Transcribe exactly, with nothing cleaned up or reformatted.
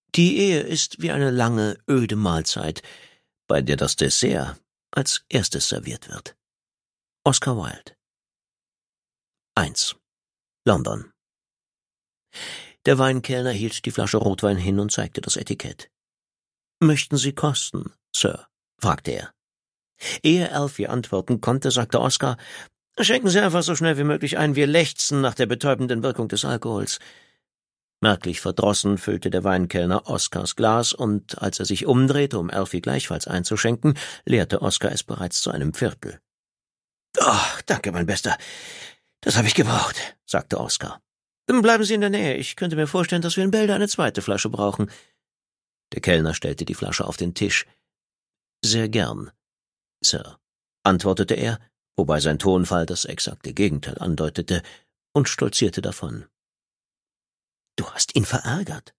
Die Ehe ist wie eine lange, öde Mahlzeit, bei der das Dessert als erstes serviert wird. Oscar Wilde. eins. London. Der Weinkellner hielt die Flasche Rotwein hin und zeigte das Etikett. »Möchten Sie kosten, Sir?« fragte er. Ehe Alfie antworten konnte, sagte Oscar, »Schenken Sie einfach so schnell wie möglich ein, wir lechzen nach der betäubenden Wirkung des Alkohols.« Merklich verdrossen füllte der Weinkellner Oscars Glas, und als er sich umdrehte, um Alfie gleichfalls einzuschenken, leerte Oscar es bereits zu einem Viertel. »Ach, danke, mein Bester. Das habe ich gebraucht«, sagte Oscar. »Bleiben Sie in der Nähe. Ich könnte mir vorstellen, dass wir in Bälde eine zweite Flasche brauchen.« Der Kellner stellte die Flasche auf den Tisch. »Sehr gern, Sir«, antwortete er, wobei sein Tonfall das exakte Gegenteil andeutete, und stolzierte davon. »Du hast ihn verärgert«,